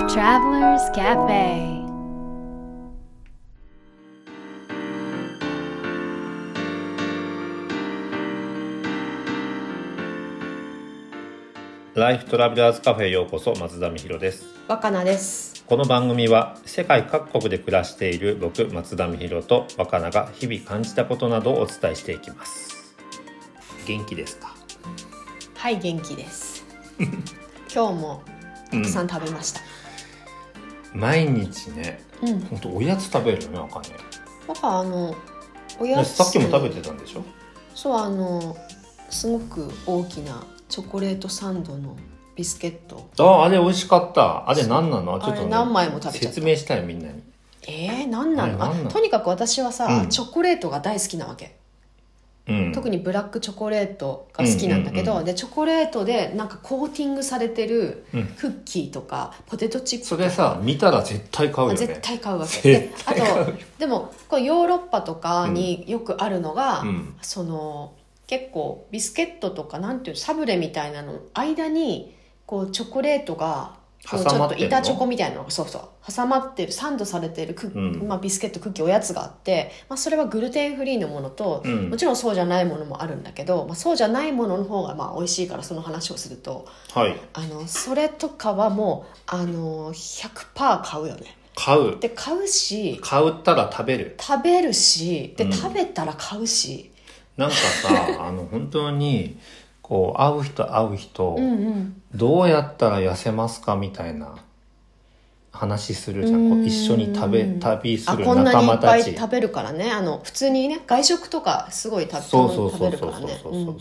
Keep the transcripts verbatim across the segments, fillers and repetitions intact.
Travelers Cafe。 ライフトラベラーズカフェへようこそ。松田美弘です。 若菜です。 この番組は世界各国で暮らしている僕松田美弘と若菜が日々感じたことなどをお伝えしていきます。元気ですか？ はい元気です今日もたくさん食べました、 うん、毎日ね、 うん、 ほんとおやつ食べるよね。若菜なんかあのおやつさっきも食べてたんでしょ？ そう、あのすごく大きなチョコレートサンドのビスケット。 ああ、あれ美味しかった。あれ何なの？ちょっと、ね、 何枚も食べちゃった。 説明したいみんなに。 えー、何なの？ 何なの？ とにかく私はさ、 うん、 チョコレートが大好きなわけ、うん、特にブラックチョコレートが好きなんだけど、うんうんうん、でチョコレートでなんかコーティングされてるクッキーとか、うん、ポテトチップとか、 それさ見たら絶対買うよね。 絶対買うわけで、あとでもこれヨーロッパとかによくあるのが、うん、その結構ビスケットとかなんていうサブレみたいなの間にこうチョコレートがこうちょっと板チョコみたいなのがそうそう挟まってるサンドされてるクッ、うんまあ、ビスケットクッキーおやつがあって、まあ、それはグルテンフリーのものと、うん、もちろんそうじゃないものもあるんだけど、まあ、そうじゃないものの方がまあ美味しいからその話をすると、 はい、 あのそれとかはもうあの ひゃくパーセント 買うよね。 買うで買うし買うったら食べる食べるしで、 うん、 食べたら買うし、 なんかさあの本当にこう会う人会う人、 うんうん、 どうやったら痩せますかみたいな話するじゃん。こう一緒に食べ旅する仲間たち、 あこんなにいっぱい食べるからね。あの普通にね外食とかすごい食べ食べるからね。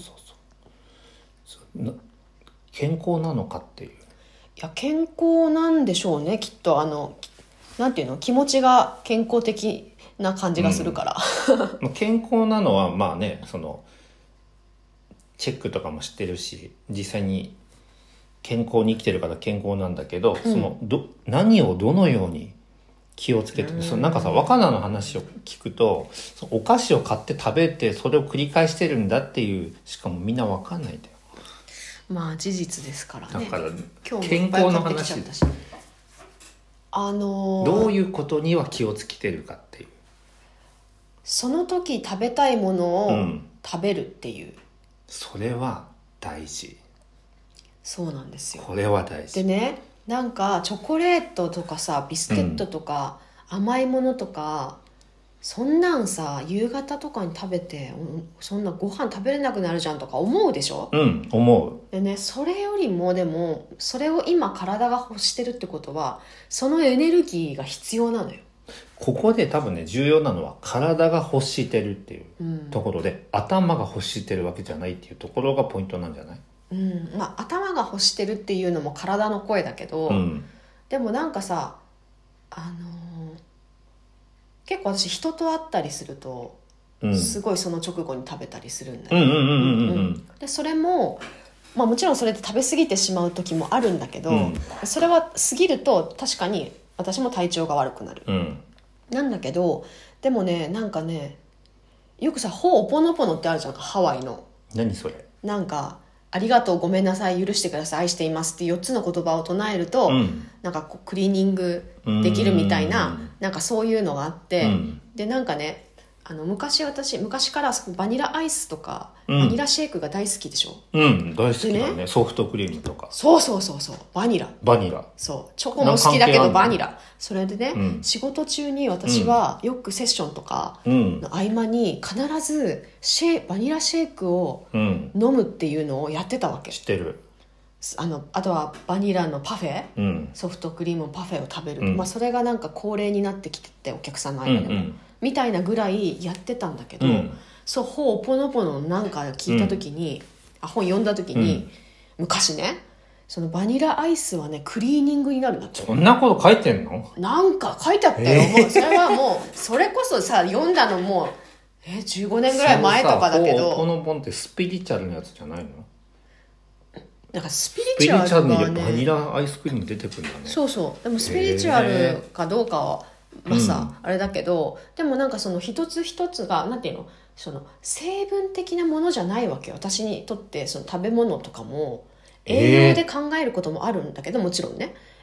健康なのかっていう。いや健康なんでしょうねきっと。あのなんていうの気持ちが健康的な感じがするから、 うん、健康なのはまあねそのチェックとかも知ってるし実際に健康に生きてるから健康なんだけど、うん、そのど何をどのように気をつけて、うん、そのなんかさ若菜の話を聞くとお菓子を買って食べてそれを繰り返してるんだっていうしかもみんな分かんないんだよ。 まあ事実ですからね。 だから今日もいっぱい買ってきちゃったし、あのー、 どういうことには気をつけてるかっていう、 その時食べたいものを食べるっていう、うん、 それは大事。 そうなんですよ。 これは大事でね、なんかチョコレートとかさビスケットとか、うん、甘いものとかそんなんさ夕方とかに食べてそんなご飯食べれなくなるじゃんとか思うでしょ。 うん思う。 でねそれよりもでもそれを今体が欲してるってことはそのエネルギーが必要なのよ。 ここで多分ね重要なのは体が欲してるっていうところで、うん、頭が欲してるわけじゃないっていうところがポイントなんじゃない？ うんまあ、頭が欲してるっていうのも体の声だけど、うん、でもなんかさ、あのー、結構私人と会ったりすると、うん、すごいその直後に食べたりするんだよ。でそれも、まあ、もちろんそれで食べ過ぎてしまう時もあるんだけど、うん、それは過ぎると確かに私も体調が悪くなる、うん、なんだけどでもねなんかねよくさほおぽのぽのってあるじゃんかハワイの。 何それ？ なんかありがとうごめんなさい許してください愛していますってよっつの言葉を唱えると、うん、なんかこうクリーニングできるみたいななんかそういうのがあって、うん、でなんかねあの昔私昔からバニラアイスとか、うん、バニラシェイクが大好きでしょ。 うん大好きだね。ねソフトクリームとかそうそうそうそうバニラバニラそうチョコも好きだけどバニラそれでね、うん、仕事中に私はよくセッションとかの合間に必ずシェバニラシェイクを飲むっていうのをやってたわけ、 知ってる。 あのあとはバニラのパフェ、うん、ソフトクリームのパフェを食べる、うんまあ、それがなんか恒例になってきててお客さんの間でも、うんうんみたいなぐらいやってたんだけど、うん、そうほうぽのぽのなんか聞いた時に、うん、あ本読んだ時に、うん、昔ねそのバニラアイスはねクリーニングになるなって。 そんなこと書いてんの？ なんか書いてあったよ、えー、もうそれはもうそれこそさ読んだのもうえー、じゅうごねんぐらい前とかだけど。 ほうぽのぽんってスピリチュアルなやつじゃないの？ なんかスピリチュアルが、ね、 スピリチュアルにバニラアイスクリーム出てくるんだね。 そうそうでもスピリチュアルかどうかはまあさ、うん、あれだけどでもなんかその一つ一つがなんていうのその成分的なものじゃないわけよ。私にとってその食べ物とかも栄養で考えることもあるんだけどもちろんね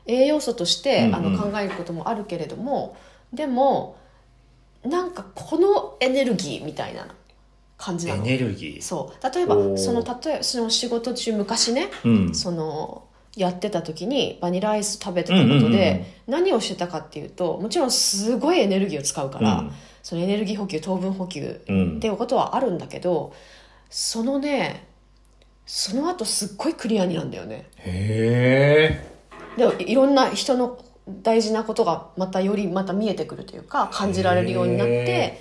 栄養素として、 うんうん、 あの考えることもあるけれども、でもなんかこのエネルギーみたいな感じなの。 エネルギー。 そう例えばその例えその仕事中昔ね、うん、そのやってた時にバニラアイス食べてたことで、うんうんうん、何をしてたかっていうと、もちろんすごいエネルギーを使うから、うん、そのエネルギー補給糖分補給っていうことはあるんだけど、うん、そのねその後すっごいクリアになるんだよね。 へーでいろんな人の大事なことがまたよりまた見えてくるというか、感じられるようになって、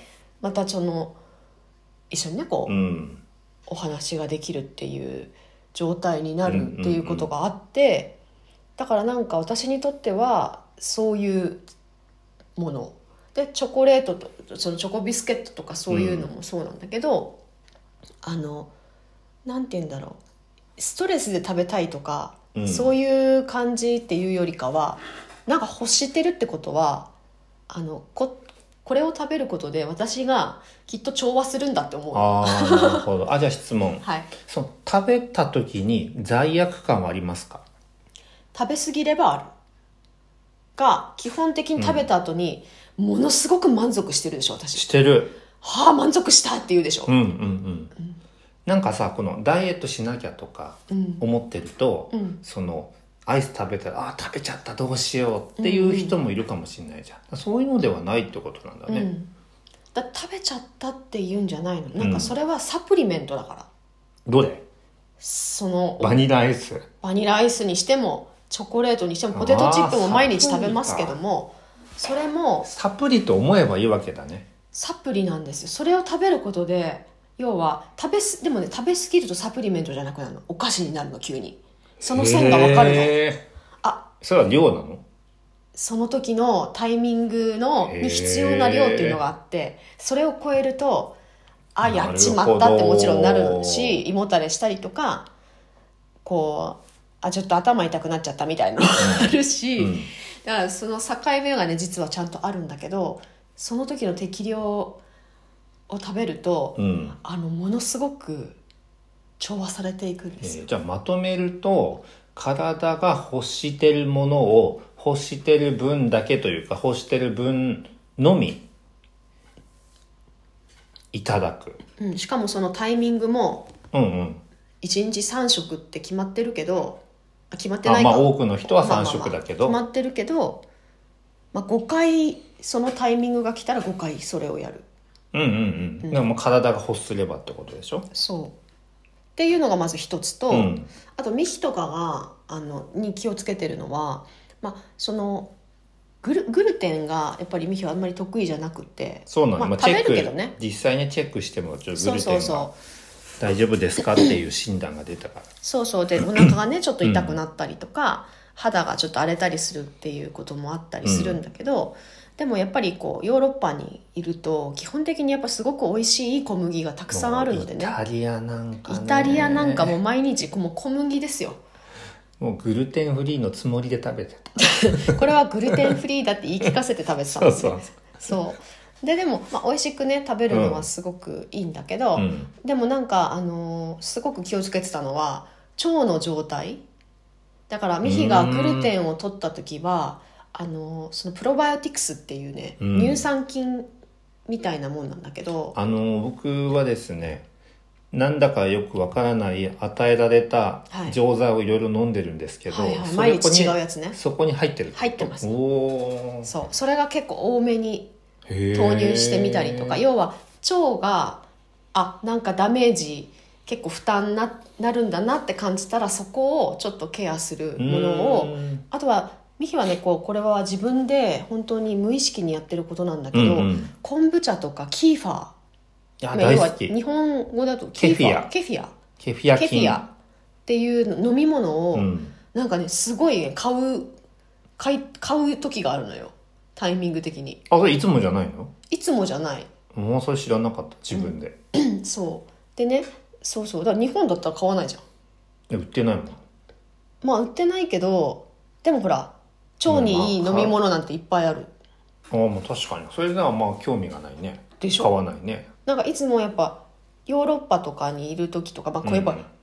またその一緒にねこう、うん、お話ができるっていう状態になるっていうことがあって、うんうんうん、だからなんか私にとってはそういうもので、チョコレートとそのチョコビスケットとかそういうのもそうなんだけど、うん、あのなんて言うんだろう、ストレスで食べたいとか、うん、そういう感じっていうよりかは、なんか欲してるってことは、あの こ, これを食べることで私がきっと調和するんだって思う。 ああ、なるほど。あ、じゃあ質問、 はい、 その食べた時に罪悪感はありますか？ 食べ過ぎればあるが、基本的に食べた後にものすごく満足してるでしょ私。 してる。 はあ、満足したって言うでしょ。 うんうんうん、うん、なんかさ、このダイエットしなきゃとか思ってると、うん、そのアイス食べたら、あ食べちゃったどうしようっていう人もいるかもしれないじゃん、うん、そういうのではないってことなんだね、うん、 だ食べちゃったって言うんじゃないの、なんかそれはサプリメントだから、 うん、どれ？ そのバニラアイスバニラアイスにしてもチョコレートにしてもポテトチップも毎日食べますけども、それもサプリと思えばいいわけだね。 サプリなんですよ。それを食べることで、要は食べすでもね、食べ過ぎるとサプリメントじゃなくなるの、お菓子になるの。急にその線が分かるの。あ、 それは量なの？ その時のタイミングのに必要な量っていうのがあって、それを超えると、あ、やっちまったってもちろんなるし、胃もたれしたりとか、こうあちょっと頭痛くなっちゃったみたいなのがあるし、うん、だからその境目がね実はちゃんとあるんだけど、その時の適量を食べると、うん、あのものすごく調和されていくんですよ、 えー、じゃあまとめると、体が欲してるものを欲してる分だけというか、欲してる分のみいただく、 うん、しかもそのタイミングも、 うんうん、 いちにちさん食って決まってるけど、決まってないか、 あ、まあ、多くの人はさん食だけど、 まあまあまあ決まってるけど、まあ、ごかいそのタイミングが来たらごかいそれをやる。 うんうんうん、うん、でも体が欲すればってことでしょ。 そうっていうのがまず一つと、うん、あとミヒとかがあのに気をつけてるのは、まあ、そのグ ル, グルテンがやっぱりミヒはあんまり得意じゃなくて、 そうなの、 まあ、食べるけどね、 実際にチェックしてもちょっとグルテンが大丈夫ですかっていう診断が出たからそうそう、でお腹がねちょっと痛くなったりとか、うん、肌がちょっと荒れたりするっていうこともあったりするんだけど、うん、でもやっぱりこうヨーロッパにいると基本的にやっぱすごく美味しい小麦がたくさんあるのでね。 イタリアなんかね、 イタリアなんかも毎日もう小麦ですよ。 もうグルテンフリーのつもりで食べてたこれはグルテンフリーだって言い聞かせて食べてたんですよそうそうそうででも、まあ、美味しくね食べるのはすごくいいんだけど、うん、でもなんか、あのー、すごく気をつけてたのは腸の状態だから。ミヒがグルテンを取った時はあのー、そのプロバイオティクスっていうね、うん、乳酸菌みたいなもんなんだけど、 あのー、僕はですね、なんだかよくわからない与えられた錠剤をいろいろ飲んでるんですけど、はいはいはい、 毎日違うやつね。 そこに入ってる。 入ってます。 おそう、それが結構多めに投入してみたりとか、要は腸があなんかダメージ結構負担 な, なるんだなって感じたら、そこをちょっとケアするものを、あとはミヒはねこうこれは自分で本当に無意識にやってることなんだけど、うんうん、昆布茶とかキーファー、 いや大好き。 日本語だとケフィアケフィアケフィアケフィアっていう飲み物を、うん、なんかねすごい買う買い買う時があるのよ、タイミング的に。 あ、それいつもじゃないの？ いつもじゃない。 もうそれ知らなかった、自分で、 うん、そうでね、そうそう、だから日本だったら買わないじゃん。 いや売ってないもん。 まあ売ってないけど、でもほら腸にいい飲み物なんていっぱいある。 ああ、もう確かにそれではまあ興味がないね。 でしょ。 買わないね。 なんかいつもやっぱヨーロッパとかにいる時とか、まあ、こうやっぱ、うん、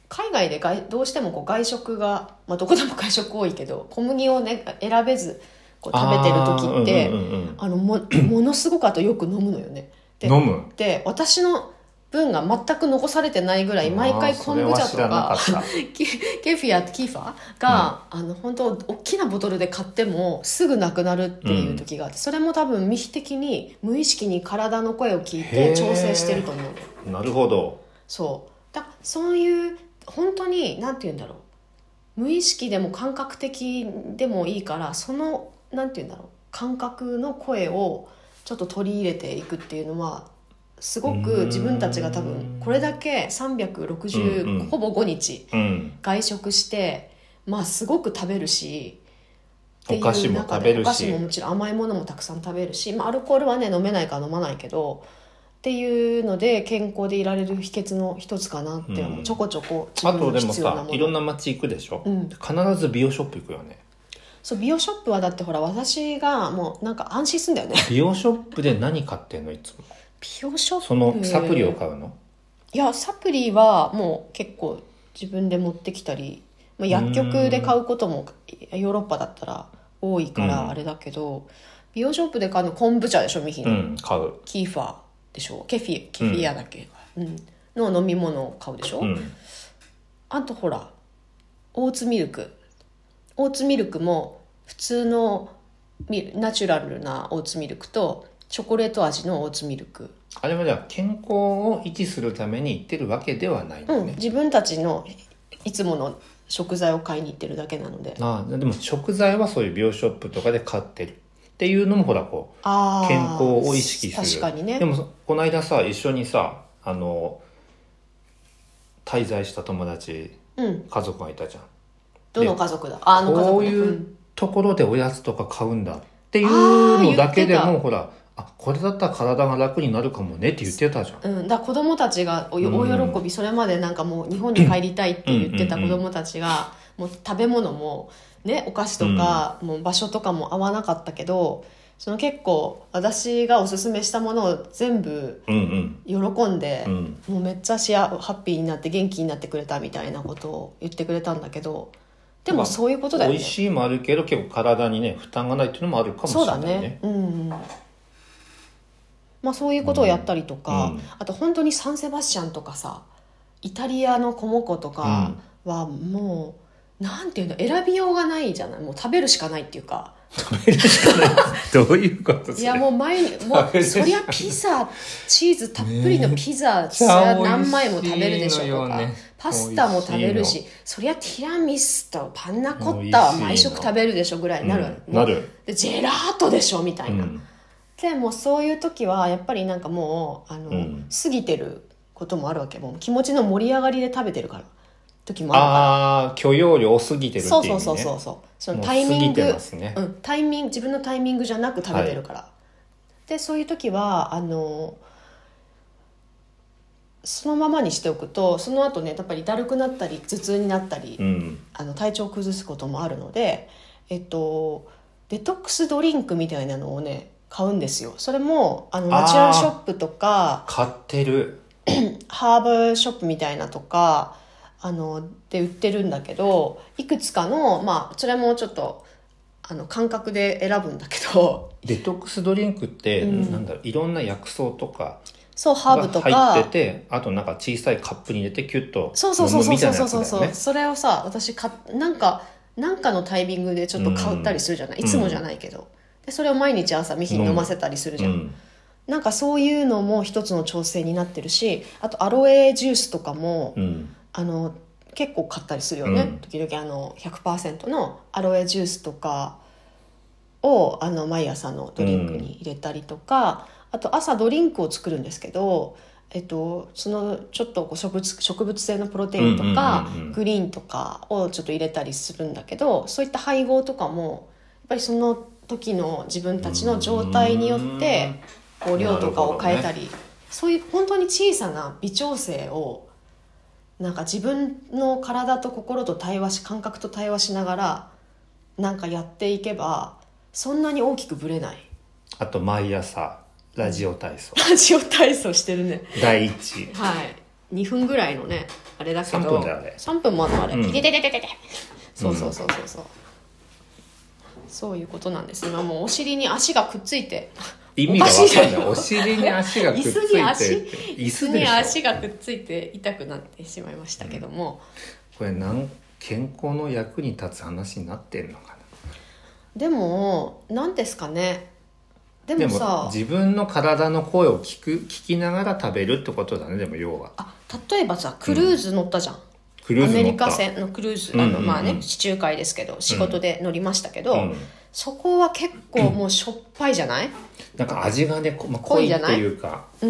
海外で外どうしてもこう外食が、まあ、どこでも外食多いけど小麦をね選べずこう食べてる時って あ,、うんうんうん、あの も, ものすごくあとよく飲むのよね。で飲むで私の分が全く残されてないぐらい毎回昆布茶とかケフィアキーファが、うん、あの本当大きなボトルで買ってもすぐなくなるっていう時があって、うん、それも多分無意識的に無意識に体の声を聞いて調整してると思う。 なるほど。 そうだそういう本当になんて言うんだろう、無意識でも感覚的でもいいからそのなんて言うんだろう感覚の声をちょっと取り入れていくっていうのはすごく自分たちが多分これだけさんびゃくろくじゅう、うんうん、ほぼごにち外食して、まあすごく食べるしお菓子も食べるしお菓子ももちろん甘いものもたくさん食べるし、まあ、アルコールはね飲めないから飲まないけどっていうので健康でいられる秘訣の一つかなって思う、うん、ちょこちょこ自分の必要なもの。 あとでもさいろんな街行くでしょ、うん、必ず美容ショップ行くよね。 そう美容ショップはだってほら私がもうなんか安心すんだよね。 美容ショップで何買ってんのいつも。 美容ショップそのサプリを買うの？ いやサプリはもう結構自分で持ってきたり、まあ、薬局で買うこともヨーロッパだったら多いからあれだけど、うん、美容ショップで買うの昆布茶でしょミヒの、 うん、買う。 キーファーでしょケフィケフィアだっけ、うんうん、の飲み物を買うでしょ、うん、あとほらオーツミルクオーツミルクも普通のナチュラルなオーツミルクとチョコレート味のオーツミルク。 あれはじゃあ健康を維持するために行ってるわけではないんだね、うん、 自分たちのいつもの食材を買いに行ってるだけなので。 ああでも食材はそういう美容ショップとかで買ってるっていうのもほらこう健康を意識する。 確かにね。 でもこの間さ一緒にさあの滞在した友達、うん、家族がいたじゃん。 どの家族だ？ああの家族、ね、 こういうところでおやつとか買うんだっていうのだけでもほらあこれだったら体が楽になるかもねって言ってたじゃん、 うん、だから子供たちが大喜び、うん、それまでなんかもう日本に帰りたいって言ってた子供たちがもう食べ物もねお菓子とか、うん、もう場所とかも合わなかったけどその結構私がおすすめしたものを全部喜んで、うんうん、もうめっちゃシェアハッピーになって元気になってくれたみたいなことを言ってくれたんだけどでもそういうことだよね。 美味しいもあるけど結構体にね負担がないっていうのもあるかもしれないね。そうだね、うん、 まあそういうことをやったりとか、うん、あと本当にサンセバスチャンとかさイタリアのコモコとかはもう、うん、なんていうの選びようがないじゃない。もう食べるしかないっていうか食べるしかないどういうこといやもう毎日もうそりゃピザチーズたっぷりのピザ、ね、そりゃ何枚も食べるでしょとか、ね、パスタも食べるしそりゃティラミスとパンナコッタは毎食食べるでしょぐらいになる、 うん、なるでジェラートでしょみたいな、うん、でもそういう時はやっぱりなんかもうあの、うん、過ぎてることもあるわけ。もう気持ちの盛り上がりで食べてるから時もあるから。 ああ許容量過ぎてるっていう、ね、 そうそうそうそうそうそのタイミング、 ねうん、タイミング自分のタイミングじゃなく食べてるから、はい、でそういう時はあのそのままにしておくとその後ねやっぱりだるくなったり頭痛になったり、うん、あの体調を崩すこともあるので、えっと、デトックスドリンクみたいなのをね買うんですよ。それもあのナチュラルショップとか買ってるハーブショップみたいなとかあので売ってるんだけどいくつかのまあそれもちょっとあの感覚で選ぶんだけどデトックスドリンクって、うん、なんだろういろんな薬草とかそうハーブとか入っててあとなんか小さいカップに入れてキュッと飲むみたいなやつだよね。そうそうそうそうそうそれをさ私かなんかなんかのタイミングでちょっと買ったりするじゃない、うん、いつもじゃないけどでそれを毎日朝ミヒに飲ませたりするじゃん、うん、なんかそういうのも一つの調整になってるしあとアロエジュースとかも、うん、あの結構買ったりするよね、うん、時々あの ひゃくパーセント のアロエジュースとかをあの毎朝のドリンクに入れたりとか、うん、あと朝ドリンクを作るんですけど、えっと、そのちょっとこう植物、植物性のプロテインとか、うんうんうんうん、グリーンとかをちょっと入れたりするんだけどそういった配合とかもやっぱりその時の自分たちの状態によってこう量とかを変えたり、ね、そういう本当に小さな微調整をなんか自分の体と心と対話し感覚と対話しながらなんかやっていけばそんなに大きくぶれない。 あと毎朝ラジオ体操ラジオ体操してるね第一はいにふんぐらいのねあれだけどさんぷんだよあれさんぷんもあるのあれ、 うん、 いててててててそうそうそうそうそう、うん、そういうことなんです。今もうお尻に足がくっついて意味が分かんない。お尻に足がくっついて椅子に足椅子に足がくっついて痛くなってしまいましたけども、 うん、これなん健康の役に立つ話になってんのかな。 でも何ですかね。でもさ、 でも自分の体の声を聞く聞きながら食べるってことだね。でも要はあ例えばさクルーズ乗ったじゃん、うん、 クルーズ乗ったアメリカ船のクルーズ、あの、うんうんうん、まあね地中海ですけど仕事で乗りましたけど、うん、そこは結構もうしょっぱいじゃない、うん、 なんか味がね、まあ、濃いっていうか、 うん、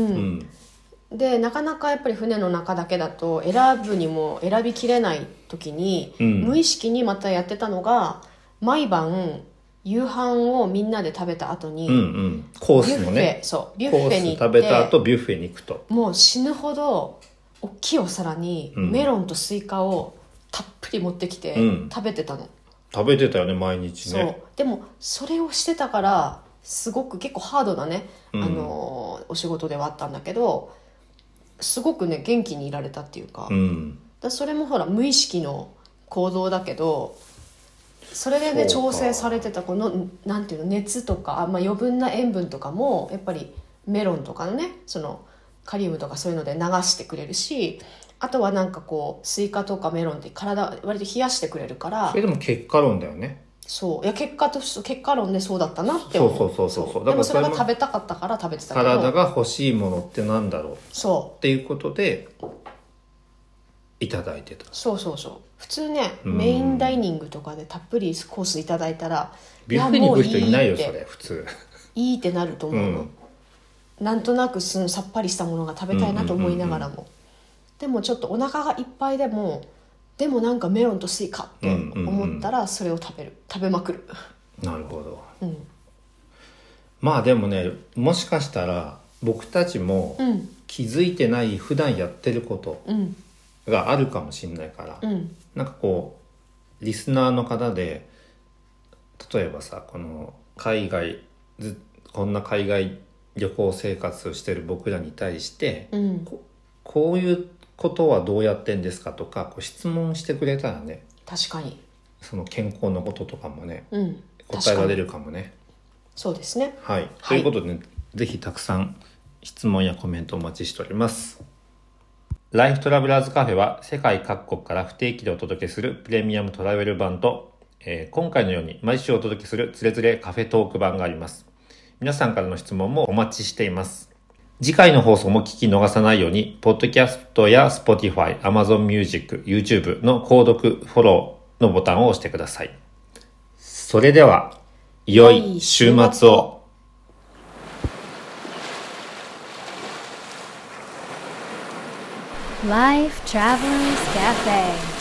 うん、でなかなかやっぱり船の中だけだと選ぶにも選びきれない時に、うん、無意識にまたやってたのが毎晩夕飯をみんなで食べた後に、うんうん、 コースのねそうビュッフェに行って食べた後ビュッフェに行くともう死ぬほど大きいお皿にメロンとスイカをたっぷり持ってきて食べてたの、うん、 食べてたよね毎日ね。 そうでもそれをしてたからすごく結構ハードなね、うん、あのお仕事ではあったんだけどすごくね元気にいられたっていうか、うん、だそれもほら無意識の行動だけどそれでね調整されてたこのなんていうの熱とか、まあ、余分な塩分とかもやっぱりメロンとかのねそのカリウムとかそういうので流してくれるし、あとはなんかこうスイカとかメロンって体割と冷やしてくれるから。 それでも結果論だよね。 そういや結果と結果論でそうだったなって思う。 そうそうそうそう。 でもそれが食べたかったから食べてたけど体が欲しいものってなんだろうそうっていうことでいただいてた。 そうそうそう。普通ねメインダイニングとかでたっぷりコースいただいたらビュッフェに行く人いないよそれ普通いいってなると思うの、うん、なんとなくすさっぱりしたものが食べたいなと思いながらも、うんうんうんうん、でもちょっとお腹がいっぱいでもでもなんかメロンとスイカって思ったらそれを食べる食べまくる。 なるほど、うん、まあでもねもしかしたら僕たちも気づいてない普段やってることがあるかもしれないから、うん、なんかこうリスナーの方で例えばさこの海外こんな海外旅行生活をしてる僕らに対して、うん、こ, こういうことはどうやってんですかとかこう質問してくれたらね確かにその健康のこととかもね、うん、答えられるかもね。 そうですね、 はい、はい、ということで、ね、ぜひたくさん質問やコメントお待ちしております。ライフトラベラーズカフェは世界各国から不定期でお届けするプレミアムトラベル版と、えー、今回のように毎週お届けするつれづれカフェトーク版があります。皆さんからの質問もお待ちしています。次回の放送も聞き逃さないように、ポッドキャストや Spotify、Amazon Music、YouTube の購読、フォローのボタンを押してください。それでは、良い週末を。 Life Travelers Cafe